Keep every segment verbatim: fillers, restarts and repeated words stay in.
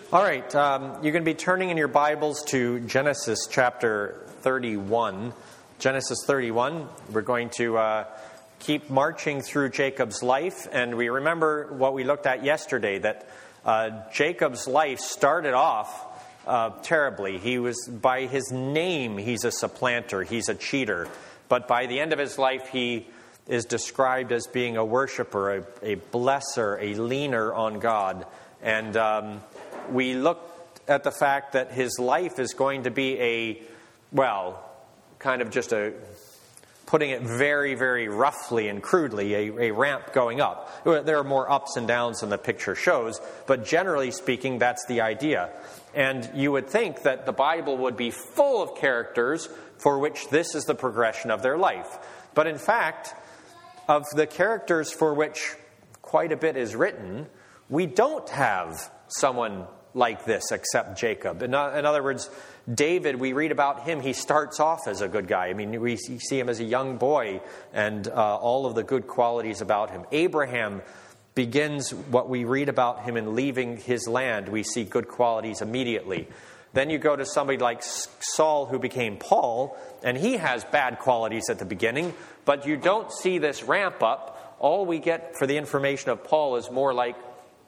All right, um, you're going to be turning in your Bibles to Genesis chapter thirty-one. Genesis thirty-one, we're going to uh, keep marching through Jacob's life. And we remember what we looked at yesterday, that uh, Jacob's life started off uh, terribly. He was, by his name, he's a supplanter, he's a cheater. But by the end of his life, he is described as being a worshiper, a, a blesser, a leaner on God. And um, we looked at the fact that his life is going to be a, well, kind of just a, putting it very, very roughly and crudely, a, a ramp going up. There are more ups and downs than the picture shows, but generally speaking, that's the idea. And you would think that the Bible would be full of characters for which this is the progression of their life. But in fact, of the characters for which quite a bit is written, we don't have someone like this except Jacob. In, in other words, David, we read about him, he starts off as a good guy. I mean, we see him as a young boy and uh, all of the good qualities about him. Abraham begins what we read about him in leaving his land. We see good qualities immediately. Then you go to somebody like Saul, who became Paul, and he has bad qualities at the beginning, but you don't see this ramp up. All we get for the information of Paul is more like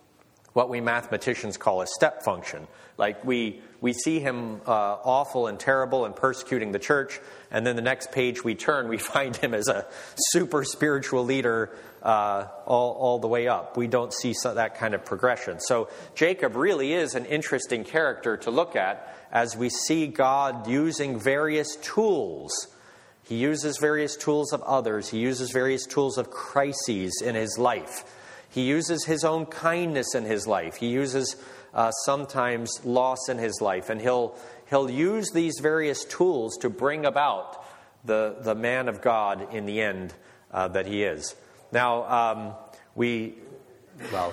what we mathematicians call a step function. Like we we see him uh, awful and terrible and persecuting the church, and then the next page we turn, we find him as a super spiritual leader uh, all, all the way up. We don't see so, that kind of progression. So Jacob really is an interesting character to look at as we see God using various tools. He uses various tools of others. He uses various tools of crises in his life. He uses his own kindness in his life. He uses uh, sometimes loss in his life. And he'll he'll use these various tools to bring about the, the man of God in the end uh, that he is. Now, um, we, well,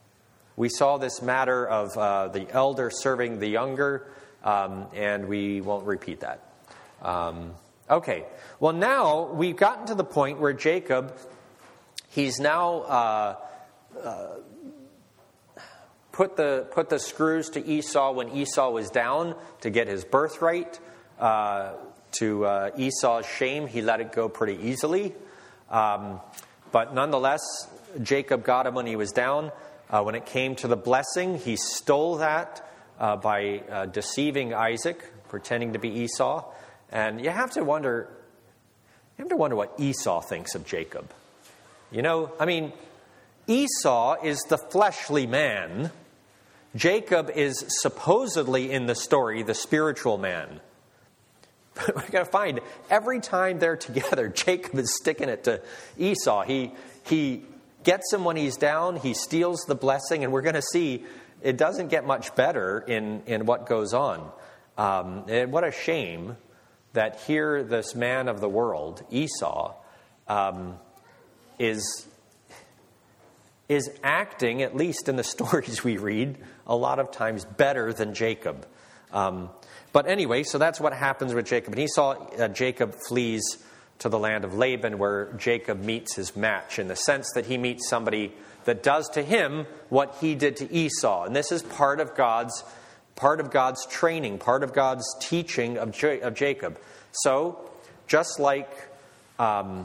we saw this matter of uh, the elder serving the younger, um, and we won't repeat that. Um, okay, well now we've gotten to the point where Jacob, he's now... Uh, Uh, put the put the screws to Esau when Esau was down to get his birthright. Uh, to uh, Esau's shame, he let it go pretty easily. Um, but nonetheless, Jacob got him when he was down. Uh, when it came to the blessing, he stole that uh, by uh, deceiving Isaac, pretending to be Esau. And you have to wonder, you have to wonder what Esau thinks of Jacob. You know, I mean, Esau is the fleshly man. Jacob is supposedly in the story the spiritual man. But we're going to find every time they're together, Jacob is sticking it to Esau. He he gets him when he's down. He steals the blessing. And we're going to see it doesn't get much better in, in what goes on. Um, and what a shame that here this man of the world, Esau, um, is... is acting, at least in the stories we read, a lot of times better than Jacob. Um, but anyway, so that's what happens with Jacob. And Esau, uh, Jacob flees to the land of Laban, where Jacob meets his match, in the sense that he meets somebody that does to him what he did to Esau. And this is part of God's part of God's training, part of God's teaching of, J- of Jacob. So, just like... Um,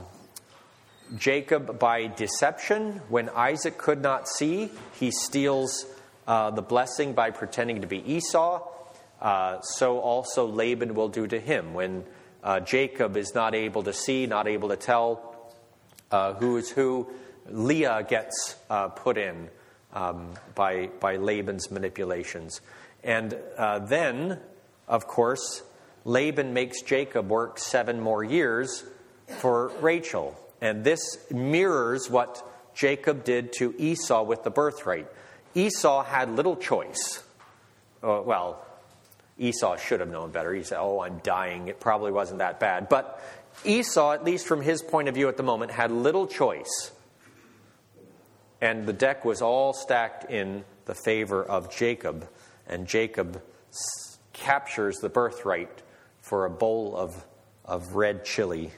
Jacob, by deception, when Isaac could not see, he steals uh, the blessing by pretending to be Esau. Uh, so also Laban will do to him. When uh, Jacob is not able to see, not able to tell uh, who is who, Leah gets uh, put in um, by, by Laban's manipulations. And uh, then, of course, Laban makes Jacob work seven more years for Rachel. And this mirrors what Jacob did to Esau with the birthright. Esau had little choice. Uh, well, Esau should have known better. He said, oh, I'm dying. It probably wasn't that bad. But Esau, at least from his point of view at the moment, had little choice. And the deck was all stacked in the favor of Jacob. And Jacob s- captures the birthright for a bowl of, of red chili.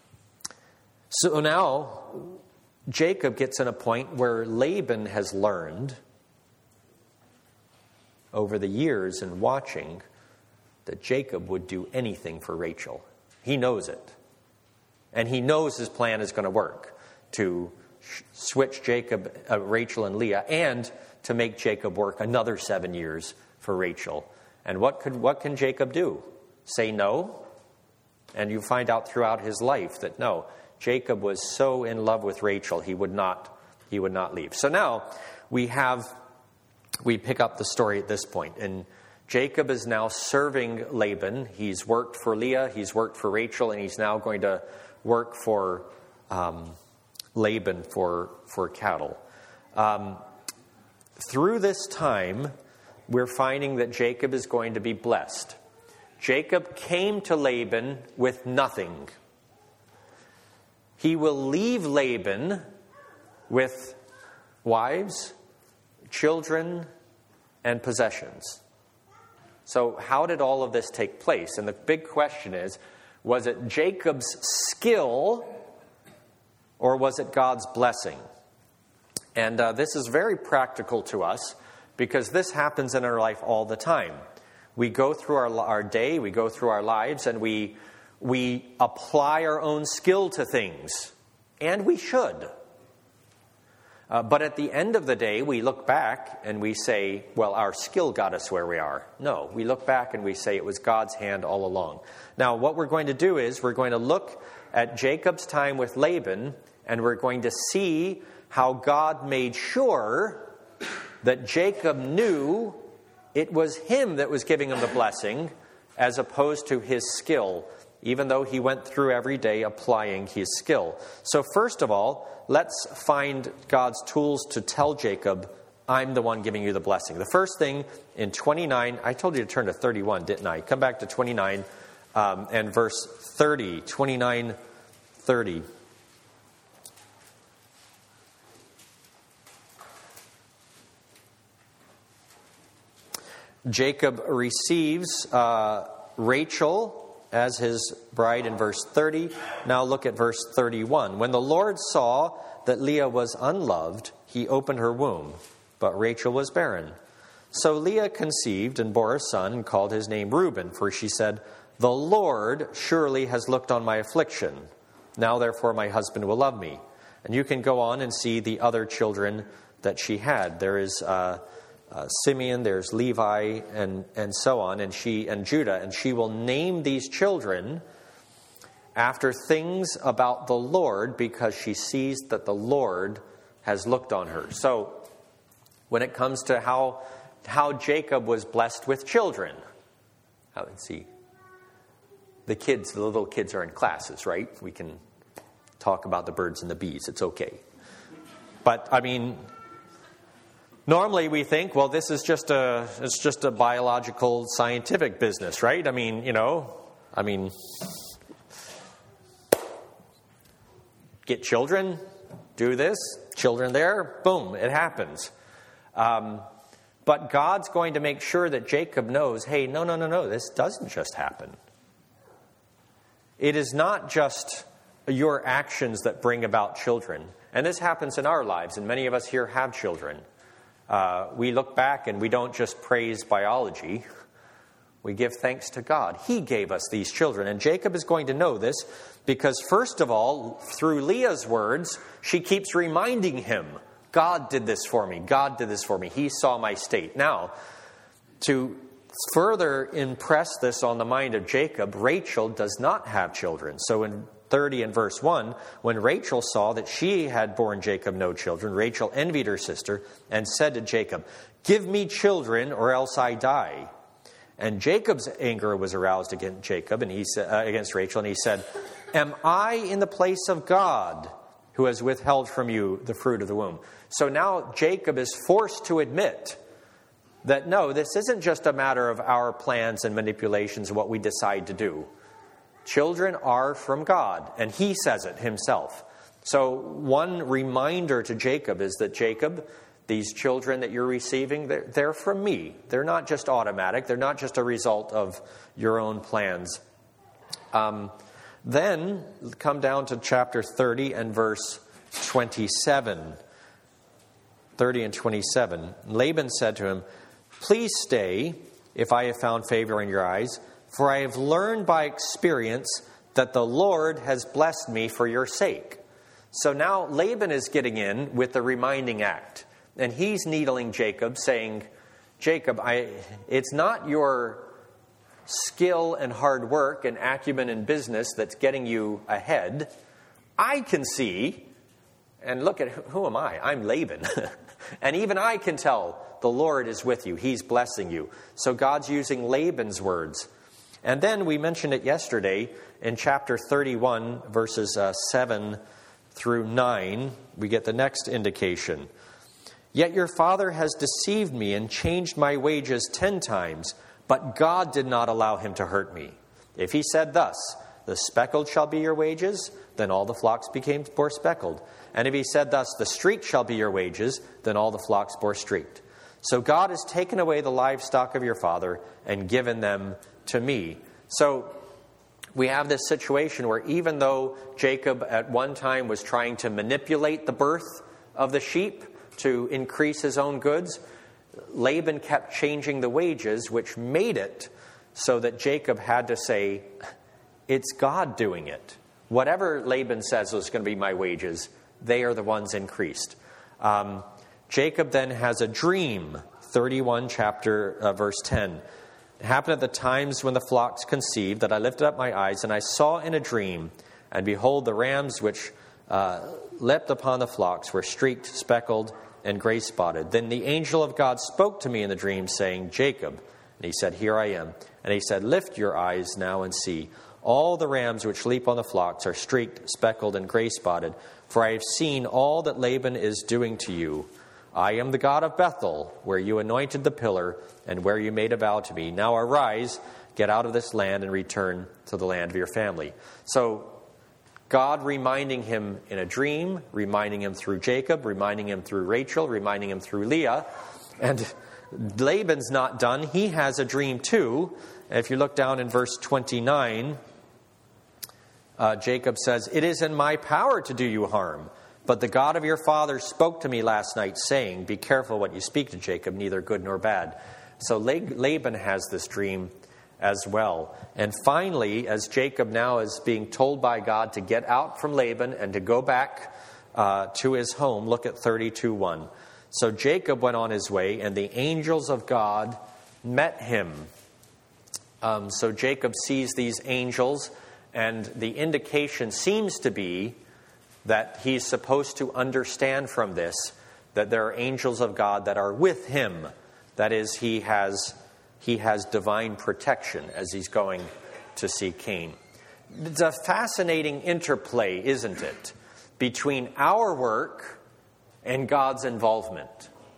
So now, Jacob gets in a point where Laban has learned over the years and watching that Jacob would do anything for Rachel. He knows it. And he knows his plan is going to work to sh- switch Jacob, uh, Rachel and Leah, and to make Jacob work another seven years for Rachel. And what could what can Jacob do? Say no? And you find out throughout his life that no, Jacob was so in love with Rachel, he would not he would not leave. So now we have we pick up the story at this point, and Jacob is now serving Laban. He's worked for Leah, he's worked for Rachel, and he's now going to work for um, Laban for for cattle. Um, through this time, we're finding that Jacob is going to be blessed. Jacob came to Laban with nothing. He will leave Laban with wives, children, and possessions. So how did all of this take place? And the big question is, was it Jacob's skill or was it God's blessing? And uh, this is very practical to us because this happens in our life all the time. We go through our, our day, we go through our lives, and we we apply our own skill to things. And we should. Uh, but at the end of the day, we look back and we say, well, our skill got us where we are. No, we look back and we say it was God's hand all along. Now, what we're going to do is we're going to look at Jacob's time with Laban, and we're going to see how God made sure that Jacob knew it was him that was giving him the blessing as opposed to his skill, even though he went through every day applying his skill. So first of all, let's find God's tools to tell Jacob, I'm the one giving you the blessing. The first thing in twenty-nine, I told you to turn to thirty-one, didn't I? Come back to twenty-nine um, and verse thirty, twenty-nine, thirty. Jacob receives uh, Rachel as his bride in verse thirty. Now look at verse thirty-one. When the Lord saw that Leah was unloved, he opened her womb, but Rachel was barren. So Leah conceived and bore a son and called his name Reuben, for she said, the Lord surely has looked on my affliction. Now therefore my husband will love me. And you can go on and see the other children that she had. There is uh, uh, Simeon, there's Levi, and, and so on, and she and Judah. And she will name these children after things about the Lord because she sees that the Lord has looked on her. So when it comes to how how Jacob was blessed with children, how let's see. The kids, the little kids are in classes, right? We can talk about the birds and the bees. It's okay. But I mean, normally we think, well, this is just a it's just a biological scientific business, right? I mean, you know, I mean, get children, do this, children there, boom, it happens. Um, but God's going to make sure that Jacob knows, hey, no, no, no, no, this doesn't just happen. It is not just your actions that bring about children. And this happens in our lives, and many of us here have children. Uh, we look back and we don't just praise biology. We give thanks to God. He gave us these children. And Jacob is going to know this because, first of all, through Leah's words, she keeps reminding him, God did this for me. God did this for me. He saw my state. Now, to further impress this on the mind of Jacob, Rachel does not have children. So in thirty and verse one, when Rachel saw that she had borne Jacob no children, Rachel envied her sister and said to Jacob, give me children or else I die. And Jacob's anger was aroused against Jacob and he said, uh, against Rachel, and he said, am I in the place of God who has withheld from you the fruit of the womb? So now Jacob is forced to admit that no, this isn't just a matter of our plans and manipulations and what we decide to do. Children are from God, and he says it himself. So one reminder to Jacob is that, Jacob, these children that you're receiving, they're, they're from me. They're not just automatic. They're not just a result of your own plans. Um, then come down to chapter thirty and verse twenty-seven. thirty and twenty-seven. Laban said to him, Please stay, if I have found favor in your eyes, for I have learned by experience that the Lord has blessed me for your sake. So now Laban is getting in with the reminding act. And he's needling Jacob, saying, Jacob, I, it's not your skill and hard work and acumen in business that's getting you ahead. I can see, and look at, who am I? I'm Laban. And even I can tell the Lord is with you. He's blessing you. So God's using Laban's words. And then we mentioned it yesterday in chapter thirty-one, verses uh, seven through nine. We get the next indication. Yet your father has deceived me and changed my wages ten times, but God did not allow him to hurt me. If he said thus, the speckled shall be your wages, then all the flocks became bore speckled. And if he said thus, the streaked shall be your wages, then all the flocks bore streaked. So God has taken away the livestock of your father and given them to me. So we have this situation where even though Jacob at one time was trying to manipulate the birth of the sheep to increase his own goods, Laban kept changing the wages, which made it so that Jacob had to say, it's God doing it. Whatever Laban says is going to be my wages, they are the ones increased. Um, Jacob then has a dream, thirty-one chapter, uh, verse ten. It happened at the times when the flocks conceived that I lifted up my eyes, and I saw in a dream, and behold, the rams which uh, leapt upon the flocks were streaked, speckled, and gray-spotted. Then the angel of God spoke to me in the dream, saying, Jacob. And he said, here I am. And he said, lift your eyes now and see. All the rams which leap on the flocks are streaked, speckled, and gray-spotted. For I have seen all that Laban is doing to you. I am the God of Bethel, where you anointed the pillar, and where you made a vow to me. Now arise, get out of this land, and return to the land of your family. So God reminding him in a dream, reminding him through Jacob, reminding him through Rachel, reminding him through Leah. And Laban's not done. He has a dream too. If you look down in verse twenty-nine, uh, Jacob says, it is in my power to do you harm. But the God of your father spoke to me last night, saying, be careful what you speak to Jacob, neither good nor bad. So Laban has this dream as well. And finally, as Jacob now is being told by God to get out from Laban and to go back uh, to his home, look at thirty-two one. So Jacob went on his way, and the angels of God met him. Um, so Jacob sees these angels, and the indication seems to be that he's supposed to understand from this that there are angels of God that are with him. That is, he has he has divine protection as he's going to see Cain. It's a fascinating interplay, isn't it, between our work and God's involvement.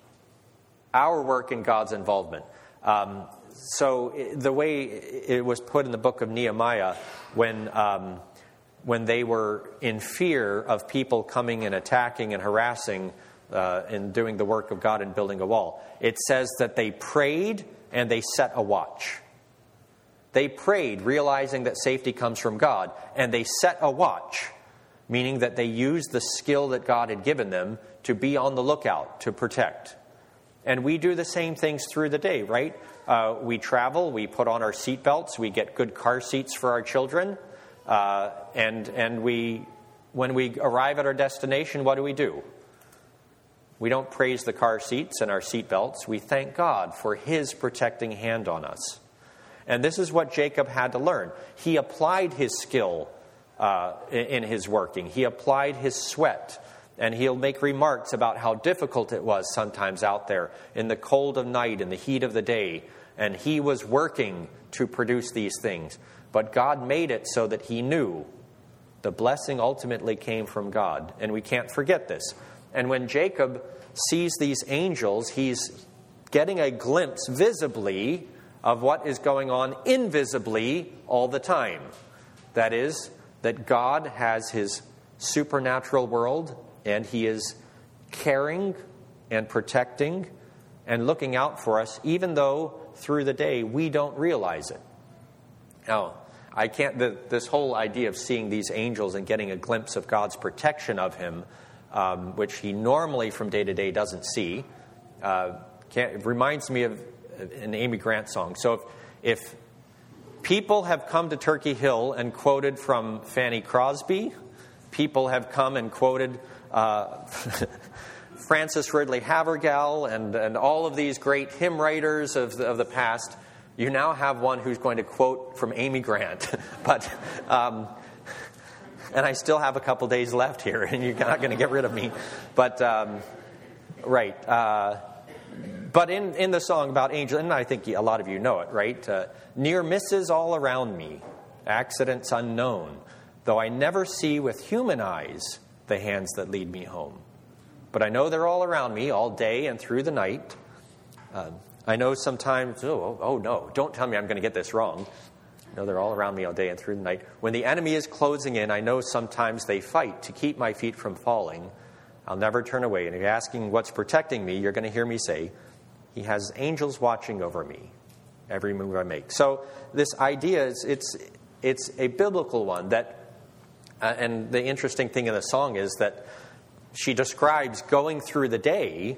Our work and God's involvement. Um, so the way it was put in the book of Nehemiah, when um, when they were in fear of people coming and attacking and harassing uh, and doing the work of God and building a wall, it says that they prayed and they set a watch. They prayed, realizing that safety comes from God, and they set a watch, meaning that they used the skill that God had given them to be on the lookout, to protect. And we do the same things through the day, right? Uh, we travel, we put on our seatbelts, we get good car seats for our children, uh, and and we, when we arrive at our destination, what do we do? We don't praise the car seats and our seatbelts. We thank God for His protecting hand on us. And this is what Jacob had to learn. He applied his skill uh, in his working. He applied his sweat. And he'll make remarks about how difficult it was sometimes out there in the cold of night, in the heat of the day. And he was working to produce these things. But God made it so that he knew the blessing ultimately came from God. And we can't forget this. And when Jacob sees these angels, he's getting a glimpse visibly of what is going on invisibly all the time. That is, that God has his supernatural world, and he is caring and protecting and looking out for us, even though through the day we don't realize it. Now, I can't, the, this whole idea of seeing these angels and getting a glimpse of God's protection of him, um, which he normally from day to day doesn't see, uh, can't, it reminds me of an Amy Grant song. So if, if people have come to Turkey Hill and quoted from Fanny Crosby, people have come and quoted uh, Frances Ridley Havergal and, and all of these great hymn writers of the, of the past, you now have one who's going to quote from Amy Grant. but um, and I still have a couple days left here, and you're not going to get rid of me. But um, right. Uh, but in, in the song about angels, and I think a lot of you know it, right? Uh, Near misses all around me, accidents unknown, though I never see with human eyes the hands that lead me home. But I know they're all around me all day and through the night. Uh, I know sometimes, oh, oh, no, don't tell me I'm going to get this wrong. I know they're all around me all day and through the night. When the enemy is closing in, I know sometimes they fight to keep my feet from falling. I'll never turn away. And if you're asking what's protecting me, you're going to hear me say, He has angels watching over me, every move I make. So this idea is it's it's a biblical one. That, uh, and the interesting thing in the song is that she describes going through the day,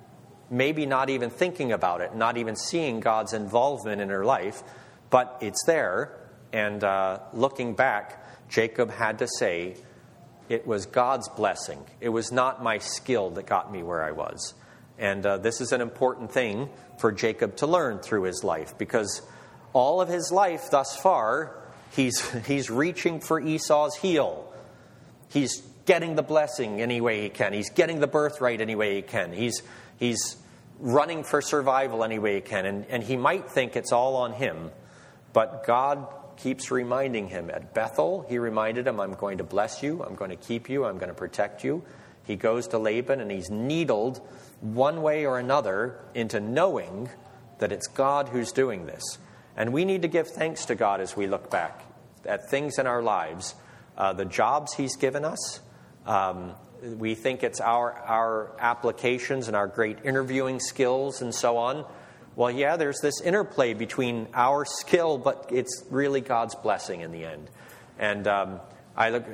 maybe not even thinking about it, not even seeing God's involvement in her life, but it's there. And uh, looking back, Jacob had to say, it was God's blessing. It was not my skill that got me where I was. And uh, this is an important thing for Jacob to learn through his life, because all of his life thus far, he's he's reaching for Esau's heel. He's getting the blessing any way he can. He's getting the birthright any way he can. He's he's running for survival any way he can. And, and he might think it's all on him, but God keeps reminding him. At Bethel, he reminded him, I'm going to bless you, I'm going to keep you, I'm going to protect you. He goes to Laban and he's needled one way or another into knowing that it's God who's doing this. And we need to give thanks to God as we look back at things in our lives. Uh, the jobs he's given us, um, we think it's our, our applications and our great interviewing skills and so on. Well, yeah, there's this interplay between our skill, but it's really God's blessing in the end. And um, I look,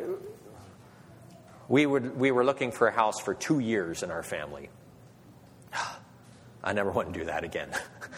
we would we were looking for a house for two years in our family. I never want to do that again.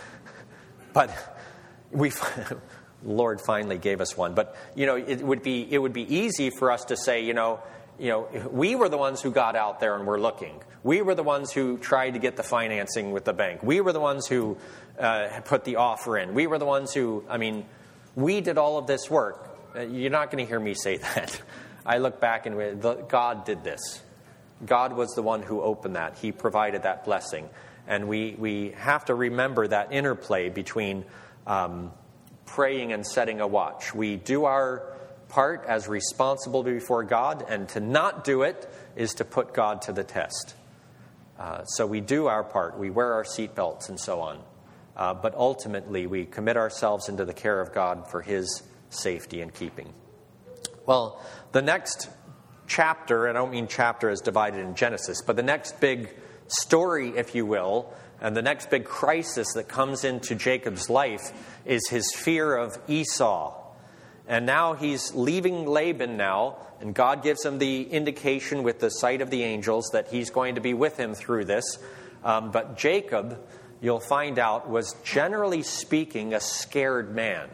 But we, Lord finally gave us one. But you know, it would be it would be easy for us to say, you know, you know, we were the ones who got out there and were looking. We were the ones who tried to get the financing with the bank. We were the ones who uh, put the offer in. We were the ones who, I mean, we did all of this work. Uh, you're not going to hear me say that. I look back and the, God did this. God was the one who opened that. He provided that blessing. And we, we have to remember that interplay between um, praying and setting a watch. We do our part as responsible before God, and to not do it is to put God to the test. Uh, so we do our part. We wear our seatbelts and so on. Uh, but ultimately, we commit ourselves into the care of God for His safety and keeping. Well, the next chapter, and I don't mean chapter as divided in Genesis, but the next big story, if you will, and the next big crisis that comes into Jacob's life is his fear of Esau. And now he's leaving Laban now, and God gives him the indication with the sight of the angels that he's going to be with him through this. Um, but Jacob, you'll find out, was generally speaking a scared man.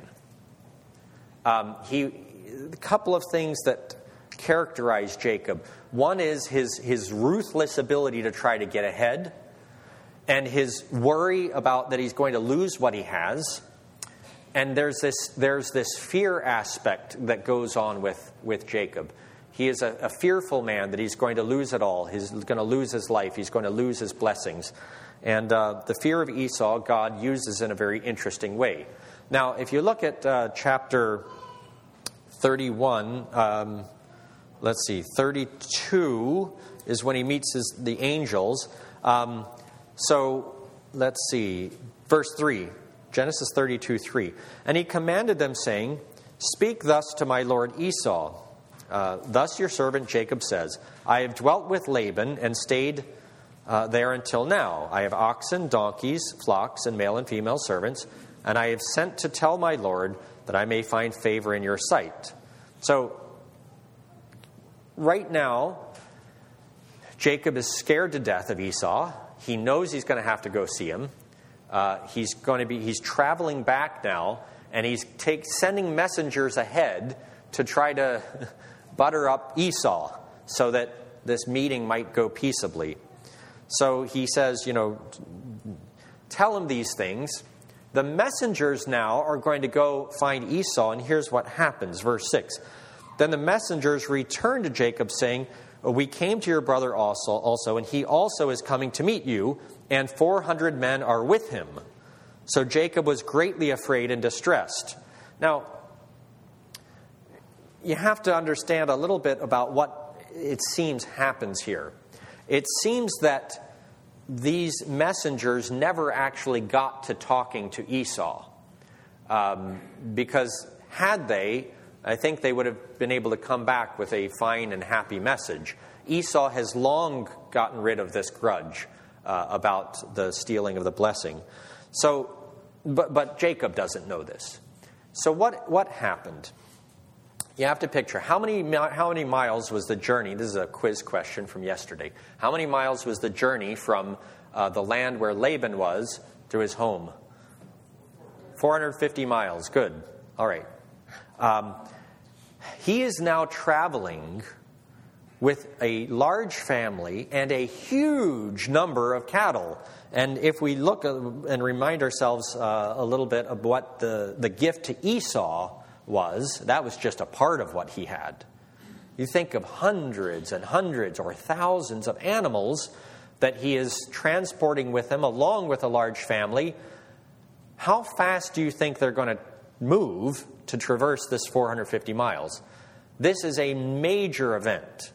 Um, he, a couple of things that characterize Jacob. One is his, his ruthless ability to try to get ahead, and his worry about that he's going to lose what he has. And there's this there's this fear aspect that goes on with, with Jacob. He is a, a fearful man that he's going to lose it all. He's going to lose his life. He's going to lose his blessings. And uh, the fear of Esau, God uses in a very interesting way. Now, if you look at uh, chapter thirty-one, um, let's see, thirty-two is when he meets his, the angels. Um, so, let's see, verse three. Genesis thirty-two, three. And he commanded them, saying, Speak thus to my lord Esau. Uh, thus your servant Jacob says, I have dwelt with Laban and stayed uh, there until now. I have oxen, donkeys, flocks, and male and female servants, and I have sent to tell my lord that I may find favor in your sight. So, right now, Jacob is scared to death of Esau. He knows he's going to have to go see him. Uh, he's going to be, he's traveling back now, and he's take, sending messengers ahead to try to butter up Esau so that this meeting might go peaceably. So he says, you know, tell him these things. The messengers now are going to go find Esau, and here's what happens. Verse six. Then the messengers returned to Jacob, saying, we came to your brother also, also, and he also is coming to meet you, and four hundred men are with him. So Jacob was greatly afraid and distressed. Now, you have to understand a little bit about what it seems happens here. It seems that these messengers never actually got to talking to Esau. Um, because had they, I think they would have been able to come back with a fine and happy message. Esau has long gotten rid of this grudge uh, about the stealing of the blessing. So, but, but Jacob doesn't know this. So what, what happened? You have to picture, how many, how many miles was the journey? This is a quiz question from yesterday. How many miles was the journey from uh, the land where Laban was to his home? four hundred fifty miles. Good. All right. Um, he is now traveling with a large family and a huge number of cattle. And if we look and remind ourselves uh, a little bit of what the, the gift to Esau was, that was just a part of what he had. You think of hundreds and hundreds or thousands of animals that he is transporting with him along with a large family. How fast do you think they're going to move to traverse this four hundred fifty miles? This is a major event.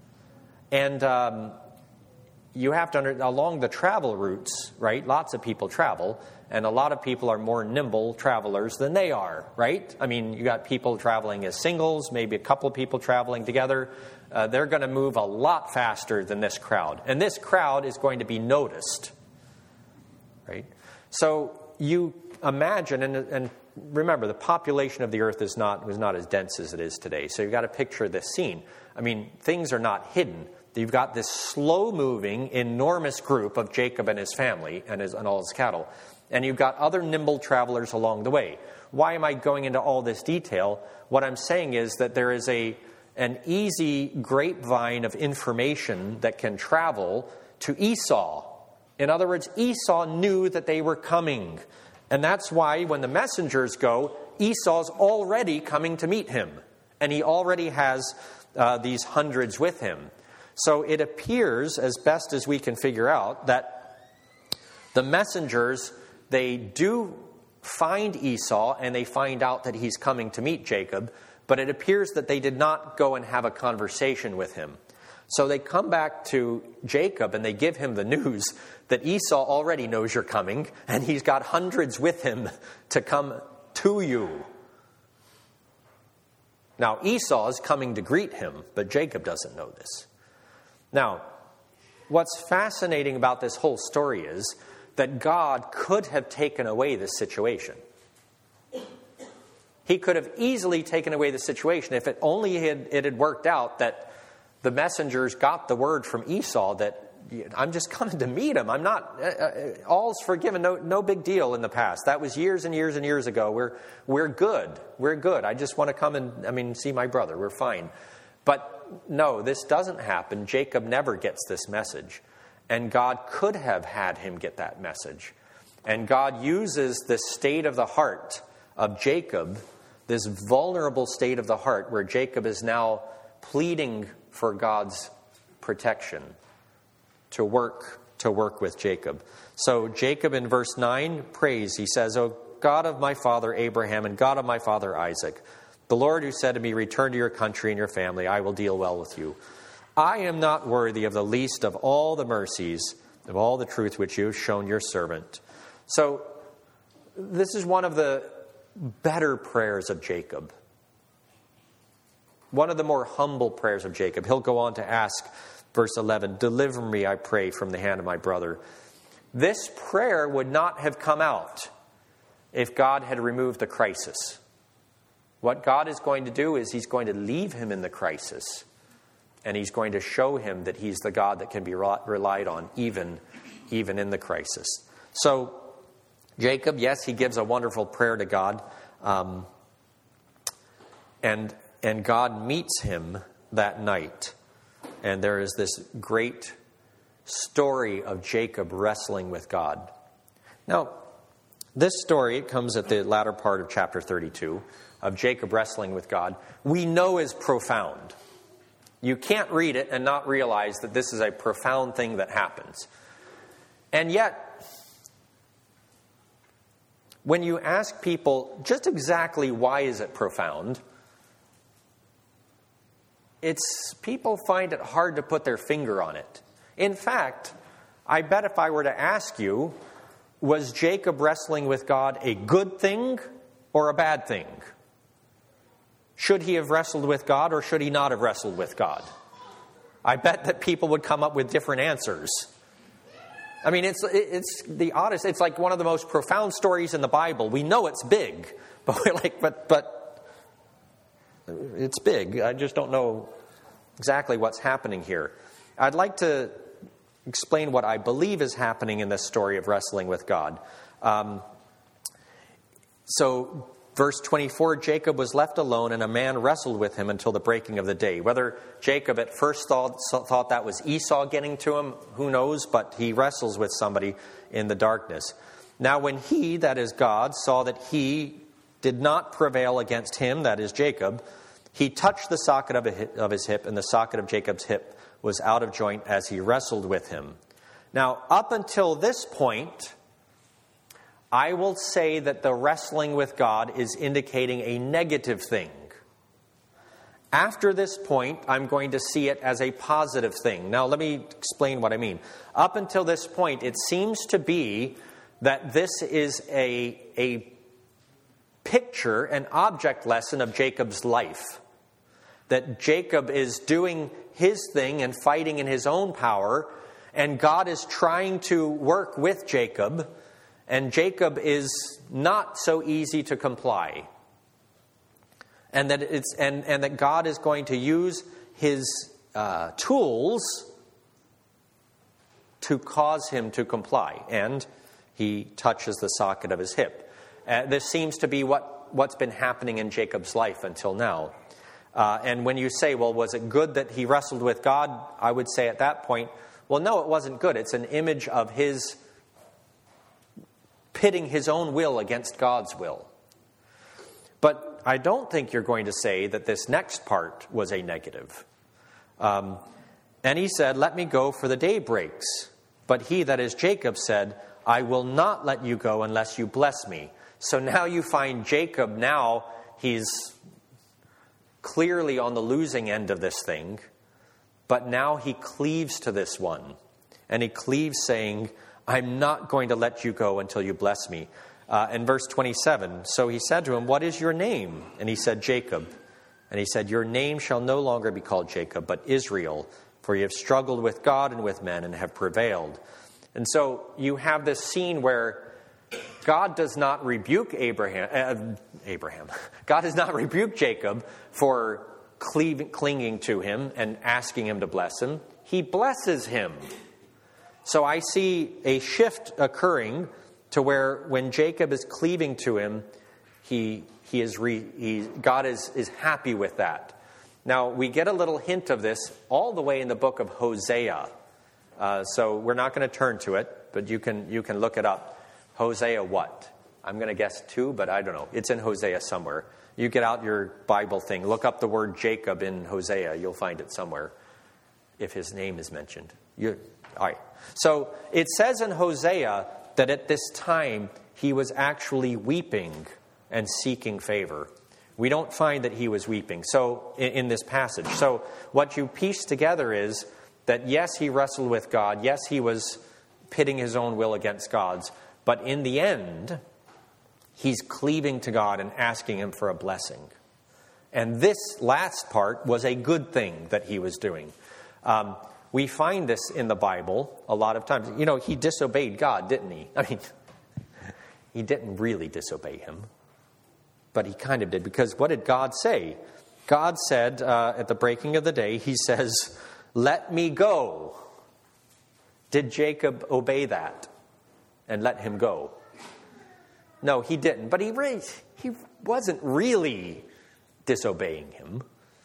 And um, you have to, under, along the travel routes, right? Lots of people travel, and a lot of people are more nimble travelers than they are, right? I mean, you got people traveling as singles, maybe a couple people traveling together. Uh, they're going to move a lot faster than this crowd. And this crowd is going to be noticed, right? So you imagine, and, and remember, the population of the earth is not was not as dense as it is today. So you've got to picture this scene. I mean, things are not hidden. You've got this slow-moving, enormous group of Jacob and his family and, his, and all his cattle. And you've got other nimble travelers along the way. Why am I going into all this detail? What I'm saying is that there is a an easy grapevine of information that can travel to Esau. In other words, Esau knew that they were coming. And that's why when the messengers go, Esau's already coming to meet him. And he already has uh, these hundreds with him. So it appears, as best as we can figure out, that the messengers, they do find Esau and they find out that he's coming to meet Jacob, but it appears that they did not go and have a conversation with him. So they come back to Jacob and they give him the news that Esau already knows you're coming and he's got hundreds with him to come to you. Now Esau is coming to greet him, but Jacob doesn't know this. Now, what's fascinating about this whole story is that God could have taken away this situation. He could have easily taken away the situation if it only had, it had worked out that the messengers got the word from Esau that I'm just coming to meet him. I'm not, uh, uh, all's forgiven, no, no big deal in the past. That was years and years and years ago. We're, we're good. We're good. I just want to come and, I mean, see my brother. We're fine. But no, this doesn't happen. Jacob never gets this message. And God could have had him get that message. And God uses this state of the heart of Jacob, this vulnerable state of the heart where Jacob is now pleading for God's protection to work, to work with Jacob. So Jacob in verse nine prays. He says, "O God of my father Abraham and God of my father Isaac, the Lord who said to me, return to your country and your family, I will deal well with you. I am not worthy of the least of all the mercies, of all the truth which you have shown your servant." So this is one of the better prayers of Jacob. One of the more humble prayers of Jacob. He'll go on to ask, verse eleven, "Deliver me, I pray, from the hand of my brother." This prayer would not have come out if God had removed the crisis. What God is going to do is he's going to leave him in the crisis. And he's going to show him that he's the God that can be relied on even, even in the crisis. So Jacob, yes, he gives a wonderful prayer to God. Um, and, and God meets him that night. And there is this great story of Jacob wrestling with God. Now, this story, it comes at the latter part of chapter thirty-two, of Jacob wrestling with God, we know is profound. You can't read it and not realize that this is a profound thing that happens. And yet, when you ask people just exactly why is it profound, it's people find it hard to put their finger on it. In fact, I bet if I were to ask you, was Jacob wrestling with God a good thing or a bad thing? Should he have wrestled with God or should he not have wrestled with God? I bet that people would come up with different answers. I mean, it's it's the oddest. It's like one of the most profound stories in the Bible. We know it's big, but we're like, but but it's big. I just don't know exactly what's happening here. I'd like to explain what I believe is happening in this story of wrestling with God. Um, so, verse twenty-four, Jacob was left alone, and a man wrestled with him until the breaking of the day. Whether Jacob at first thought, thought that was Esau getting to him, who knows, but he wrestles with somebody in the darkness. Now, when he, that is God, saw that he did not prevail against him, that is Jacob, he touched the socket of, a, of his hip, and the socket of Jacob's hip was out of joint as he wrestled with him. Now, up until this point, I will say that the wrestling with God is indicating a negative thing. After this point, I'm going to see it as a positive thing. Now, let me explain what I mean. Up until this point, it seems to be that this is a, a picture, an object lesson of Jacob's life. That Jacob is doing his thing and fighting in his own power, and God is trying to work with Jacob, and Jacob is not so easy to comply. And that it's and, and that God is going to use his uh, tools to cause him to comply. And he touches the socket of his hip. Uh, this seems to be what, what's been happening in Jacob's life until now. Uh, and when you say, well, was it good that he wrestled with God? I would say at that point, well, no, it wasn't good. It's an image of his pitting his own will against God's will. But I don't think you're going to say that this next part was a negative. Um, and he said, let me go, for the day breaks. But he, that is Jacob, said, I will not let you go unless you bless me. So now you find Jacob, now he's clearly on the losing end of this thing, but now he cleaves to this one. And he cleaves saying, I'm not going to let you go until you bless me. Uh, and verse twenty-seven, so he said to him, what is your name? And he said, Jacob. And he said, your name shall no longer be called Jacob, but Israel, for you have struggled with God and with men and have prevailed. And so you have this scene where God does not rebuke Abraham, uh, Abraham. God does not rebuke Jacob for cleaving, clinging to him and asking him to bless him. He blesses him. So I see a shift occurring to where when Jacob is cleaving to him, he he is re, he, God is is happy with that. Now we get a little hint of this all the way in the book of Hosea. Uh, so we're not going to turn to it, but you can you can look it up. Hosea what? I'm going to guess two, but I don't know. It's in Hosea somewhere. You get out your Bible thing. Look up the word Jacob in Hosea. You'll find it somewhere if his name is mentioned. You, all right. So it says in Hosea that at this time he was actually weeping and seeking favor. We don't find that he was weeping so in, in this passage. So what you piece together is that yes, he wrestled with God. Yes, he was pitting his own will against God's. But in the end, he's cleaving to God and asking him for a blessing. And this last part was a good thing that he was doing. Um, we find this in the Bible a lot of times. You know, he disobeyed God, didn't he? I mean, he didn't really disobey him. But he kind of did. Because what did God say? God said uh, at the breaking of the day, he says, let me go. Did Jacob obey that and let him go? No, he didn't. But he really, he wasn't really disobeying him.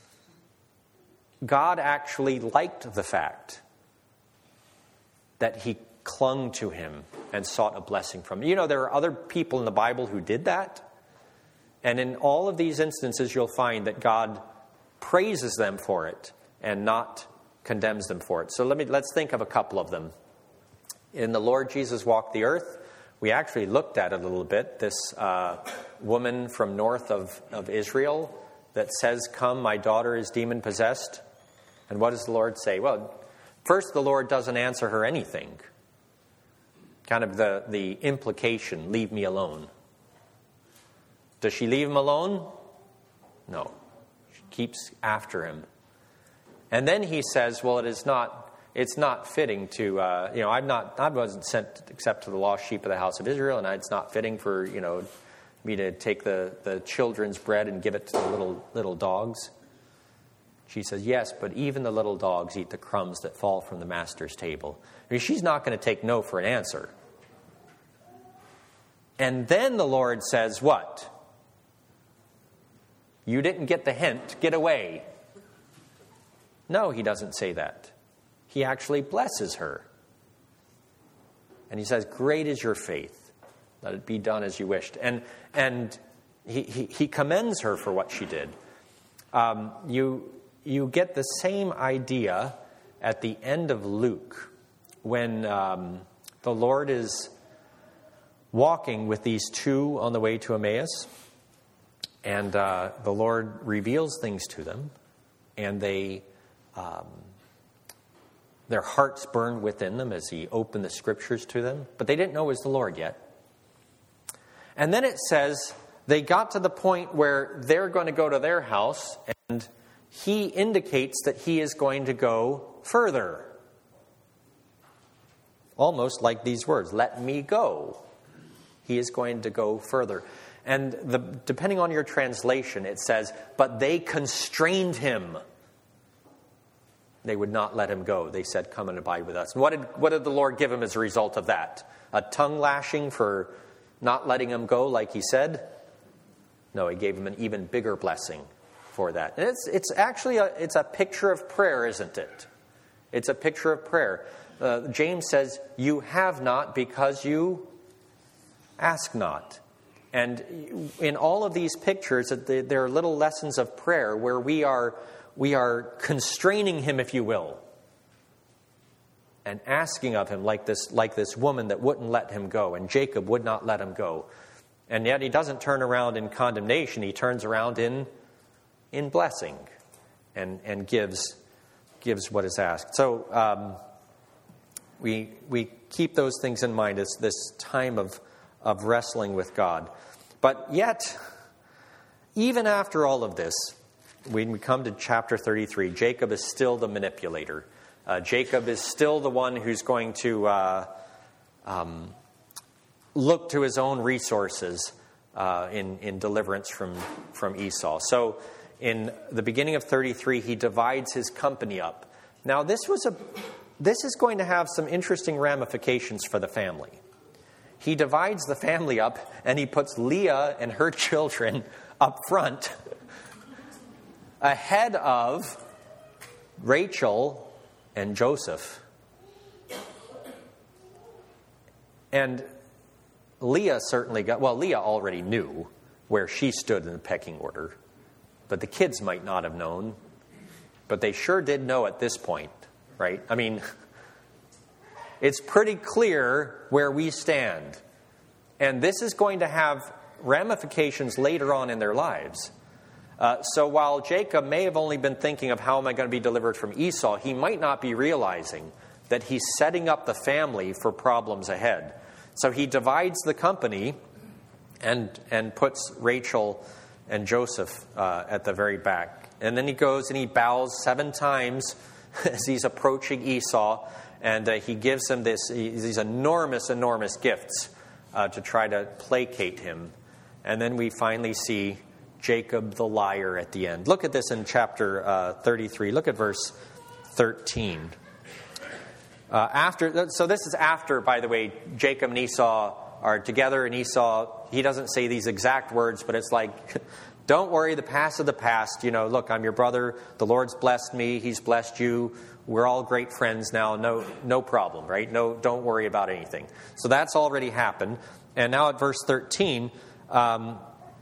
God actually liked the fact that he clung to him and sought a blessing from him. You know, there are other people in the Bible who did that. And in all of these instances, you'll find that God praises them for it and not condemns them for it. So let me, let's think of a couple of them. In The Lord Jesus Walked the Earth, we actually looked at it a little bit. This uh, woman from north of, of Israel that says, "Come, my daughter is demon-possessed." And what does the Lord say? Well, first, the Lord doesn't answer her anything. Kind of the, the implication, leave me alone. Does she leave him alone? No. She keeps after him. And then he says, well, it is not, it's not fitting to, uh, you know, I'm not, I wasn't sent except to the lost sheep of the house of Israel, and it's not fitting for, you know, me to take the, the children's bread and give it to the little, little dogs. She says, yes, but even the little dogs eat the crumbs that fall from the master's table. I mean, she's not going to take no for an answer. And then the Lord says, what? You didn't get the hint, get away. No, he doesn't say that. He actually blesses her. And he says, great is your faith. Let it be done as you wished. And and he, he, he commends her for what she did. Um, you, you get the same idea at the end of Luke when um, the Lord is walking with these two on the way to Emmaus. And uh, the Lord reveals things to them. And they... Um, their hearts burned within them as he opened the scriptures to them. But they didn't know it was the Lord yet. And then it says they got to the point where they're going to go to their house, and he indicates that he is going to go further. Almost like these words, let me go. He is going to go further. And the, depending on your translation, it says, but they constrained him. They would not let him go. They said, come and abide with us. And what did, what did the Lord give him as a result of that? A tongue lashing for not letting him go like he said? No, he gave him an even bigger blessing for that. And it's, it's actually a, it's a picture of prayer, isn't it? It's a picture of prayer. Uh, James says, you have not because you ask not. And in all of these pictures, there are little lessons of prayer where we are... We are constraining him, if you will, and asking of him like this, like this woman that wouldn't let him go, and Jacob would not let him go. And yet he doesn't turn around in condemnation. He turns around in in blessing and, and gives gives what is asked. So um, we we keep those things in mind as this time of, of wrestling with God. But yet, even after all of this, when we come to chapter thirty-three, Jacob is still the manipulator. Uh, Jacob is still the one who's going to uh, um, look to his own resources uh, in, in deliverance from, from Esau. So in the beginning of thirty-three, he divides his company up. Now, this was a this is going to have some interesting ramifications for the family. He divides the family up, and he puts Leah and her children up front, ahead of Rachel and Joseph. And Leah certainly got, well, Leah already knew where she stood in the pecking order, but the kids might not have known. But they sure did know at this point, right? I mean, it's pretty clear where we stand. And this is going to have ramifications later on in their lives. Uh, so while Jacob may have only been thinking of how am I going to be delivered from Esau, he might not be realizing that he's setting up the family for problems ahead. So he divides the company and and puts Rachel and Joseph uh, at the very back. And then he goes and he bows seven times as he's approaching Esau, and uh, he gives him this these enormous, enormous gifts uh, to try to placate him. And then we finally see Jacob the liar at the end. Look at this in chapter uh, thirty-three. Look at verse thirteen. Uh, after, so this is after, by the way, Jacob and Esau are together, and Esau, he doesn't say these exact words, but it's like, don't worry, the past of the past. You know, look, I'm your brother. The Lord's blessed me. He's blessed you. We're all great friends now. No, no problem, right? No, don't worry about anything. So that's already happened. And now at verse thirteen, um,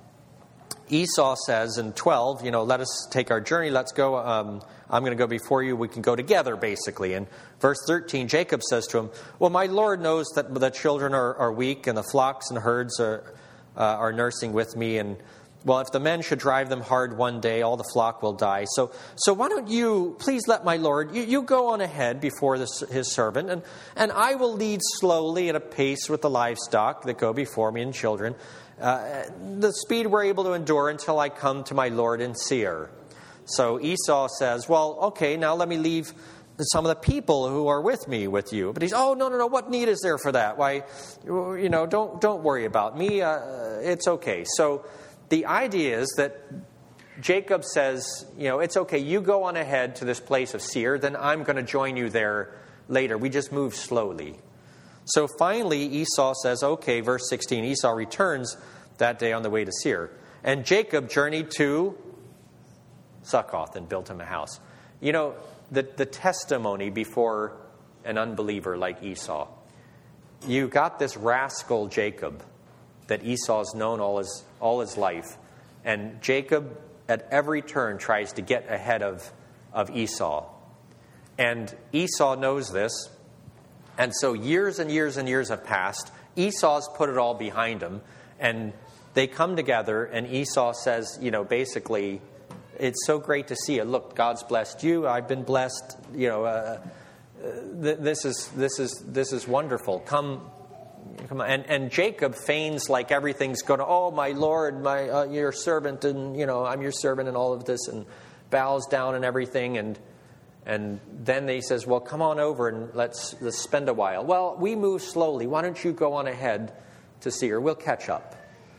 Esau says in twelve, you know, let us take our journey. Let's go. Um, I'm going to go before you. We can go together, basically. And verse thirteen, Jacob says to him, well, my Lord knows that the children are, are weak and the flocks and herds are, uh, are nursing with me. And, well, if the men should drive them hard one day, all the flock will die. So so why don't you, please let my Lord, you, you go on ahead before this, his servant, and, and I will lead slowly at a pace with the livestock that go before me and children, uh, the speed we're able to endure until I come to my Lord in Seir. So Esau says, well, okay, now let me leave some of the people who are with me with you. But he's, oh, no, no, no, what need is there for that? Why, you know, don't don't worry about me. Uh, it's okay. So the idea is that Jacob says, you know, it's okay. You go on ahead to this place of Seir, then I'm going to join you there later. We just move slowly. So finally, Esau says, okay, verse sixteen, Esau returns that day on the way to Seir. And Jacob journeyed to Succoth and built him a house. You know, the, the testimony before an unbeliever like Esau. You got this rascal Jacob that Esau's known all his, all his life. And Jacob, at every turn, tries to get ahead of, of Esau. And Esau knows this. And so years and years and years have passed. Esau's put it all behind him. And they come together, and Esau says, you know, basically, it's so great to see you. Look, God's blessed you. I've been blessed. You know, uh, th- this is this is this is wonderful. Come, come on. And and Jacob feigns like everything's going. Oh, my Lord, my uh, your servant, and you know, I'm your servant, and all of this, and bows down and everything. And and then he says, well, come on over and let's let's spend a while. Well, we move slowly. Why don't you go on ahead to Seir? We'll catch up.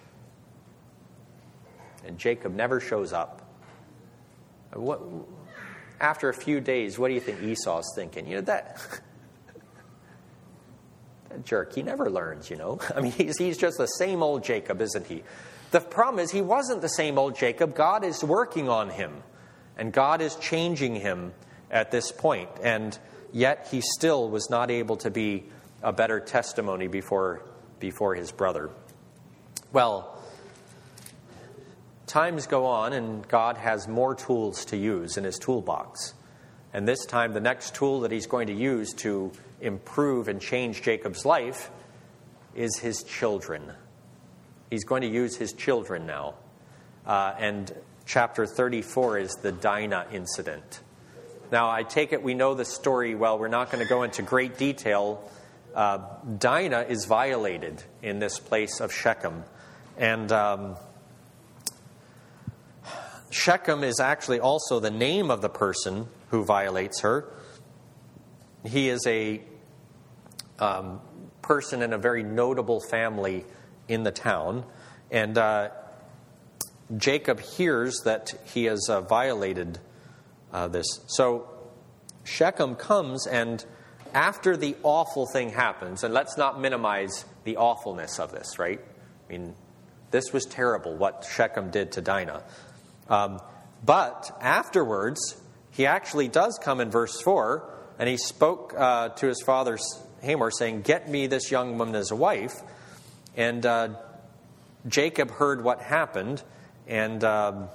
And Jacob never shows up. What, after a few days, what do you think Esau's thinking? You know, that, that jerk, he never learns, you know. I mean, he's, he's just the same old Jacob, isn't he? The problem is he wasn't the same old Jacob. God is working on him. And God is changing him at this point. And yet he still was not able to be a better testimony before, before his brother. Well, times go on, and God has more tools to use in his toolbox. And this time, the next tool that he's going to use to improve and change Jacob's life is his children. He's going to use his children now. Uh, and chapter thirty-four is the Dinah incident. Now, I take it we know the story well. We're not going to go into great detail. Uh, Dinah is violated in this place of Shechem. And Um, Shechem is actually also the name of the person who violates her. He is a um, person in a very notable family in the town. And uh, Jacob hears that he has uh, violated uh, this. So Shechem comes, and after the awful thing happens, and let's not minimize the awfulness of this, right? I mean, this was terrible what Shechem did to Dinah. Um, but afterwards, he actually does come in verse four, and he spoke uh, to his father Hamor, saying, get me this young woman as a wife. And uh, Jacob heard what happened, and um,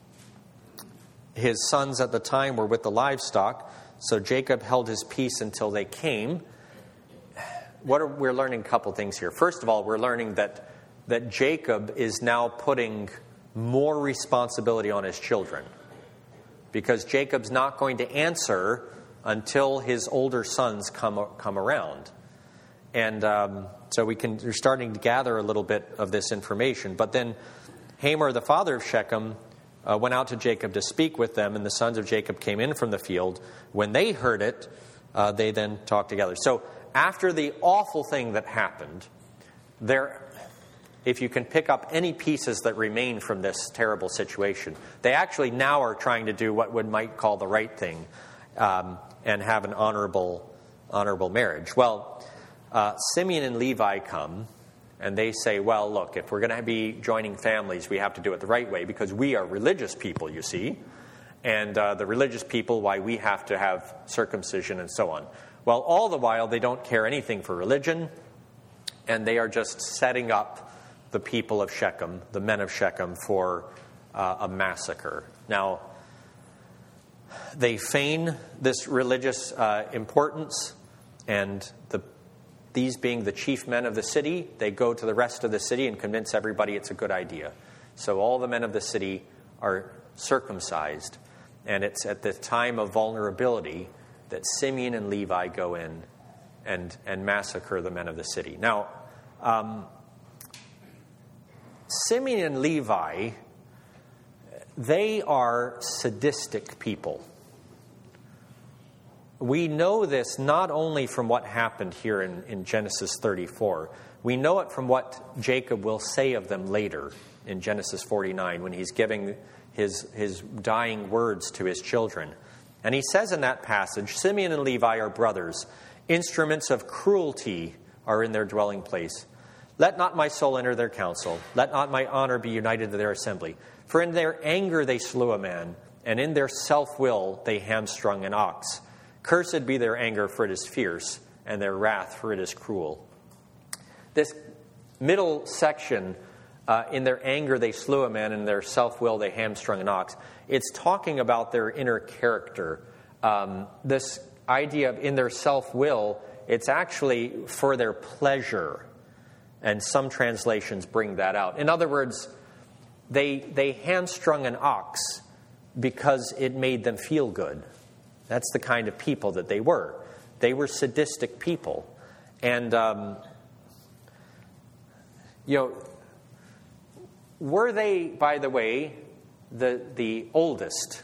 his sons at the time were with the livestock, so Jacob held his peace until they came. What are, we're learning a couple things here. First of all, we're learning that that Jacob is now putting more responsibility on his children, because Jacob's not going to answer until his older sons come come around. And um, so we can, we're starting to gather a little bit of this information. But then Hamor, the father of Shechem, uh, went out to Jacob to speak with them, and the sons of Jacob came in from the field. When they heard it, uh, they then talked together. So after the awful thing that happened, there, if you can pick up any pieces that remain from this terrible situation, they actually now are trying to do what one might call the right thing, um, and have an honorable, honorable marriage. Well, uh, Simeon and Levi come, And they say, well, look, if we're going to be joining families, we have to do it the right way because we are religious people, you see. And uh, the religious people, why we have to have circumcision and so on. Well, all the while, they don't care anything for religion, and they are just setting up the people of Shechem, the men of Shechem, for uh, a massacre. Now, they feign this religious uh, importance, and the these being the chief men of the city, they go to the rest of the city and convince everybody it's a good idea. So all the men of the city are circumcised, and it's at the time of vulnerability that Simeon and Levi go in and, and massacre the men of the city. Now, um, Simeon and Levi, they are sadistic people. We know this not only from what happened here in, in Genesis thirty-four. We know it from what Jacob will say of them later in Genesis forty-nine when he's giving his, his dying words to his children. And he says in that passage, Simeon and Levi are brothers. Instruments of cruelty are in their dwelling place. Let not my soul enter their council. Let not my honor be united to their assembly. For in their anger they slew a man, and in their self-will they hamstrung an ox. Cursed be their anger, for it is fierce, and their wrath, for it is cruel. This middle section, uh, in their anger they slew a man, and in their self-will they hamstrung an ox, it's talking about their inner character. Um, this idea of in their self-will, it's actually for their pleasure. And some translations bring that out. In other words, they they hamstrung an ox because it made them feel good. That's the kind of people that they were. They were sadistic people. And, um, you know, were they, by the way, the, the oldest?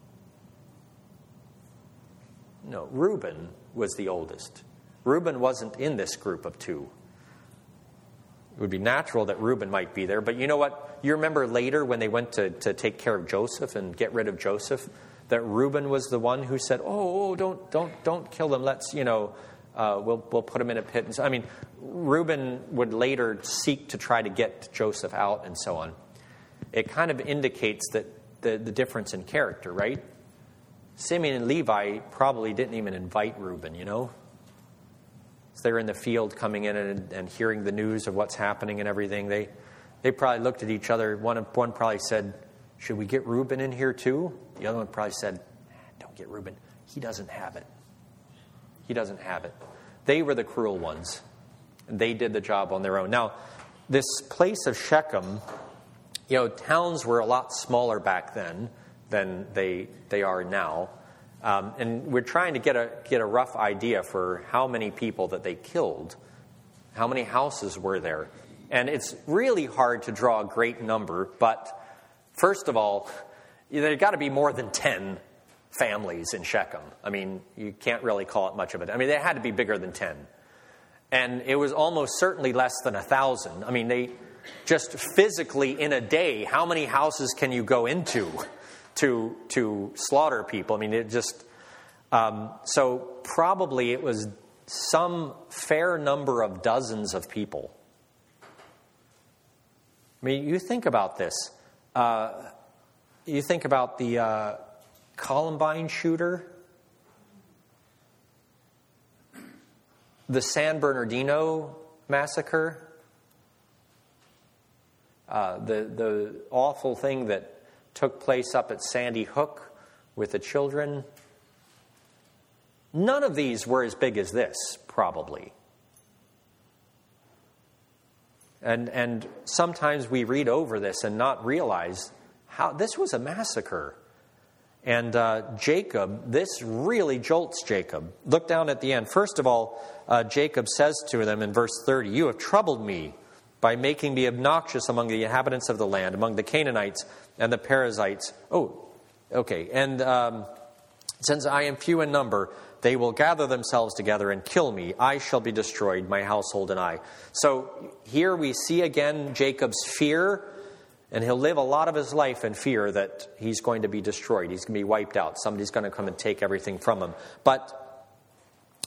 No, Reuben was the oldest. Reuben wasn't in this group of two. It would be natural that Reuben might be there. But you know what? You remember later when they went to, to take care of Joseph and get rid of Joseph, that Reuben was the one who said, "Oh, oh don't, don't, don't kill them. Let's, you know, uh, we'll, we'll put him in a pit." And so, I mean, Reuben would later seek to try to get Joseph out and so on. It kind of indicates that the, the difference in character, right? Simeon and Levi probably didn't even invite Reuben, you know. So they're in the field coming in and, and hearing the news of what's happening and everything. They, they probably looked at each other. One, one probably said, "Should we get Reuben in here too?" The other one probably said, "Don't get Reuben. He doesn't have it. He doesn't have it." They were the cruel ones. And they did the job on their own. Now, this place of Shechem, you know, towns were a lot smaller back then than they they are now. Um, and we're trying to get a get a rough idea for how many people that they killed. How many houses were there? And it's really hard to draw a great number, but first of all, there's got to be more than ten families in Shechem. I mean, you can't really call it much of it. I mean, they had to be bigger than ten. And it was almost certainly less than a thousand. I mean, they just physically in a day, how many houses can you go into to to slaughter people? I mean, it just... Um, so probably it was some fair number of dozens of people. I mean, you think about this. Uh, you think about the uh, Columbine shooter, the San Bernardino massacre, uh, the the awful thing that took place up at Sandy Hook with the children. None of these were as big as this, probably. And and sometimes we read over this and not realize how this was a massacre. And uh, Jacob, this really jolts Jacob. Look down at the end. First of all, uh, Jacob says to them in verse thirty, "You have troubled me by making me obnoxious among the inhabitants of the land, among the Canaanites and the Perizzites." Oh, okay. And um, since I am few in number, they will gather themselves together and kill me. I shall be destroyed, my household and I. So here we see again Jacob's fear, and he'll live a lot of his life in fear that he's going to be destroyed. He's going to be wiped out. Somebody's going to come and take everything from him. But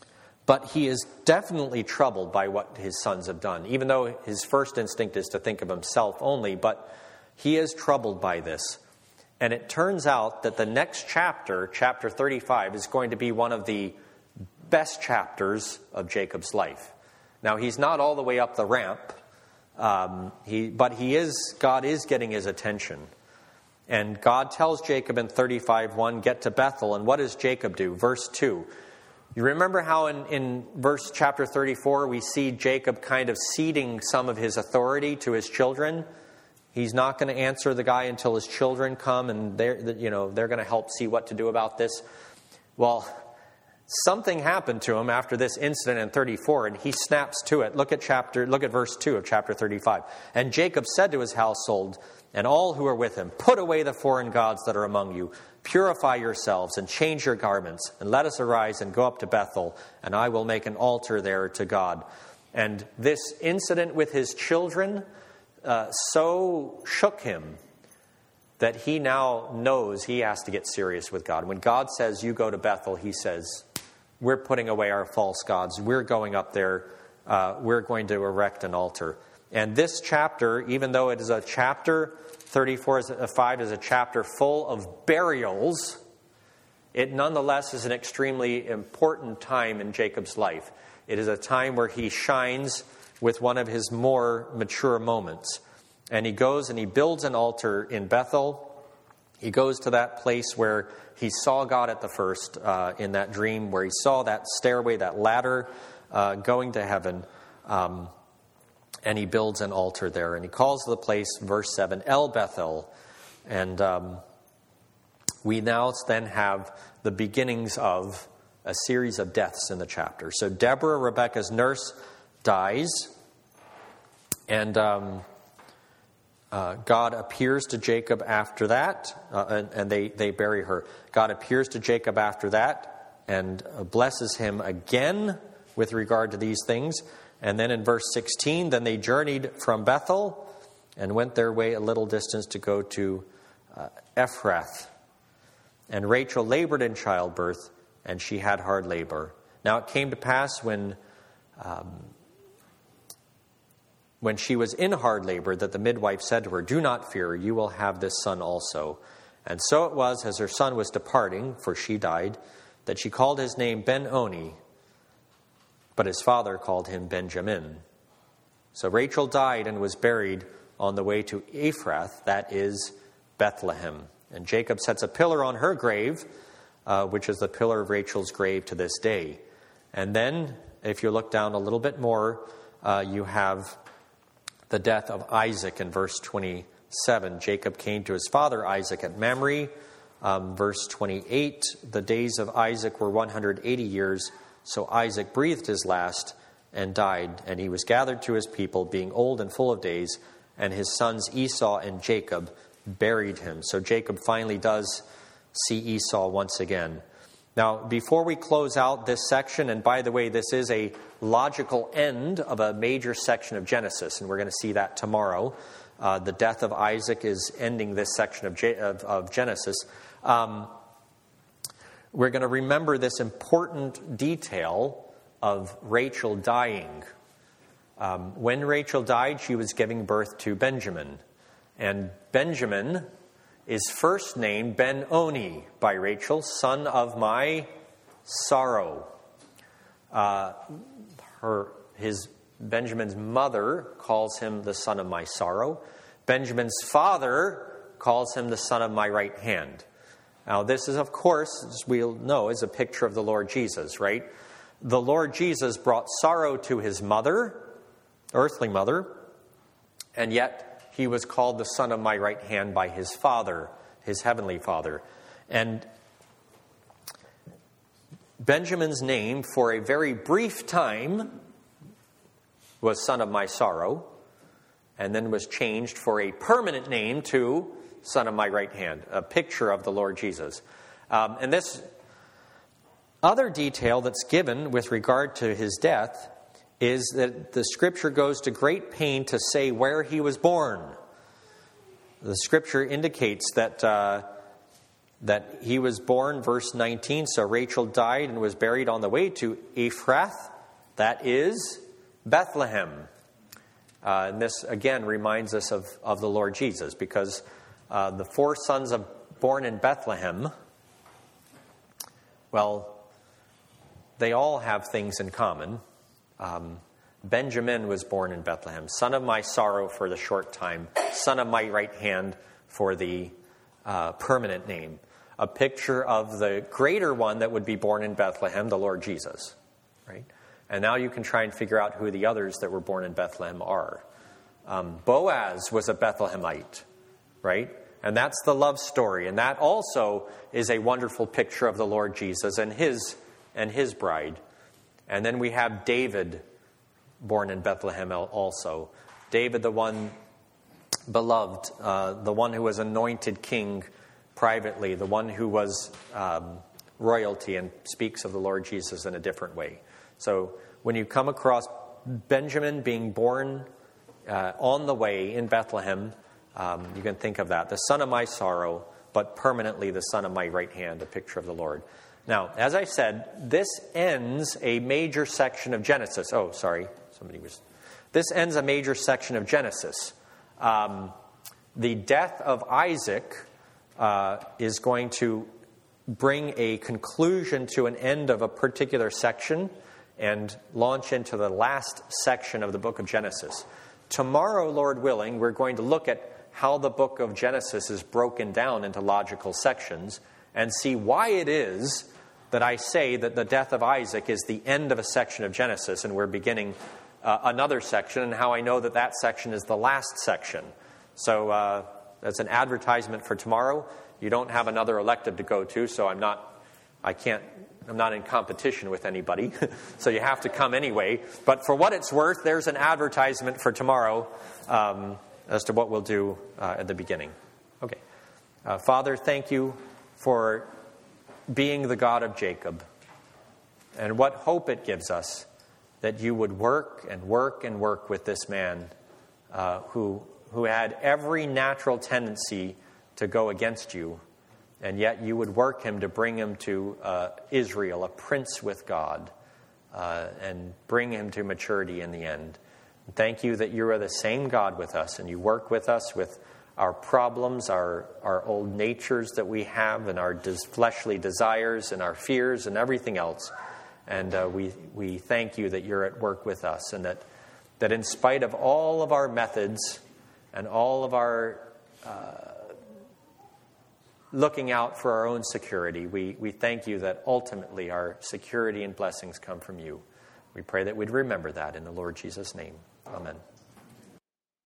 But he is definitely troubled by what his sons have done, even though his first instinct is to think of himself only. But he is troubled by this. And it turns out that the next chapter, chapter thirty-five, is going to be one of the best chapters of Jacob's life. Now, he's not all the way up the ramp, um, he, but he is. God is getting his attention. And God tells Jacob in thirty-five one, get to Bethel. And what does Jacob do? Verse two. You remember how in, in verse chapter thirty-four we see Jacob kind of ceding some of his authority to his children? He's not going to answer the guy until his children come, and they're, you know, they're going to help see what to do about this. Well, something happened to him after this incident in thirty-four, and he snaps to it. Look at chapter, look at verse two of chapter thirty-five. And Jacob said to his household and all who are with him, put away the foreign gods that are among you. Purify yourselves and change your garments, and let us arise and go up to Bethel, and I will make an altar there to God. And this incident with his children uh, so shook him that he now knows he has to get serious with God. When God says, you go to Bethel, he says, we're putting away our false gods. We're going up there. Uh, we're going to erect an altar. And this chapter, even though it is a chapter, thirty-four is a, five is a chapter full of burials, it nonetheless is an extremely important time in Jacob's life. It is a time where he shines with one of his more mature moments. And he goes and he builds an altar in Bethel. He goes to that place where he saw God at the first, uh, in that dream, where he saw that stairway, that ladder uh, going to heaven. Um, and he builds an altar there. And he calls the place, verse seven, El Bethel. And um, we now then have the beginnings of a series of deaths in the chapter. So Deborah, Rebekah's nurse, dies. And um, uh, God appears to Jacob after that, uh, and, and they, they bury her. God appears to Jacob after that and blesses him again with regard to these things. And then in verse sixteen, then they journeyed from Bethel and went their way a little distance to go to uh, Ephrath. And Rachel labored in childbirth, and she had hard labor. Now it came to pass when um, when she was in hard labor that the midwife said to her, do not fear, you will have this son also. And so it was, as her son was departing, for she died, that she called his name Ben-Oni, but his father called him Benjamin. So Rachel died and was buried on the way to Ephrath, that is Bethlehem. And Jacob sets a pillar on her grave, uh, which is the pillar of Rachel's grave to this day. And then, if you look down a little bit more, uh, you have the death of Isaac in verse twenty-seven. Jacob came to his father Isaac at Mamre. Um, verse twenty-eight, the days of Isaac were one hundred eighty years, so Isaac breathed his last and died, and he was gathered to his people, being old and full of days, and his sons Esau and Jacob buried him. So Jacob finally does see Esau once again. Now, before we close out this section, and by the way, this is a logical end of a major section of Genesis, and we're going to see that tomorrow. Uh, the death of Isaac is ending this section of, J- of, of Genesis. Um, we're going to remember this important detail of Rachel dying. Um, when Rachel died, she was giving birth to Benjamin. And Benjamin is first named Ben-Oni by Rachel, son of my sorrow. Uh, her, his Benjamin's mother calls him the son of my sorrow. Benjamin's father calls him the son of my right hand. Now, this is, of course, as we'll know, is a picture of the Lord Jesus, right? The Lord Jesus brought sorrow to his mother, earthly mother, and yet he was called the son of my right hand by his father, his heavenly father. And Benjamin's name, for a very brief time, was son of my sorrow, and then was changed for a permanent name to son of my right hand, a picture of the Lord Jesus. Um, and this other detail that's given with regard to his death is that the Scripture goes to great pain to say where he was born. The Scripture indicates that uh, that he was born, verse nineteen, so Rachel died and was buried on the way to Ephrath, that is Bethlehem. Uh, and this, again, reminds us of, of the Lord Jesus, because uh, the four sons of born in Bethlehem, well, they all have things in common. Um, Benjamin was born in Bethlehem, son of my sorrow for the short time, son of my right hand for the uh, permanent name. A picture of the greater one that would be born in Bethlehem, the Lord Jesus, right? And now you can try and figure out who the others that were born in Bethlehem are. Um, Boaz was a Bethlehemite, right? And that's the love story. And that also is a wonderful picture of the Lord Jesus and his and his bride. And then we have David, born in Bethlehem also. David, the one beloved, uh, the one who was anointed king privately, the one who was um, royalty and speaks of the Lord Jesus in a different way. So when you come across Benjamin being born uh, on the way in Bethlehem, um, you can think of that. The son of my sorrow, but permanently the son of my right hand, a picture of the Lord. Now, as I said, this ends a major section of Genesis. Oh, sorry. Somebody was... This ends a major section of Genesis. Um, the death of Isaac uh, is going to bring a conclusion to an end of a particular section and launch into the last section of the book of Genesis. Tomorrow, Lord willing, we're going to look at how the book of Genesis is broken down into logical sections and see why it is that I say that the death of Isaac is the end of a section of Genesis and we're beginning uh, another section, and how I know that that section is the last section. So uh, that's an advertisement for tomorrow. You don't have another elective to go to, so I'm not, I can't, I'm not in competition with anybody. So you have to come anyway. But for what it's worth, there's an advertisement for tomorrow um, as to what we'll do uh, at the beginning. Okay. Uh, Father, thank you for being the God of Jacob. And what hope it gives us that you would work and work and work with this man uh, who who had every natural tendency to go against you, and yet you would work him to bring him to uh, Israel, a prince with God, uh, and bring him to maturity in the end. And thank you that you are the same God with us, and you work with us with our problems, our, our old natures that we have, and our des- fleshly desires, and our fears, and everything else. And uh, we we thank you that you're at work with us, and that, that in spite of all of our methods and all of our uh, looking out for our own security, we, we thank you that ultimately our security and blessings come from you. We pray that we'd remember that in the Lord Jesus' name. Amen.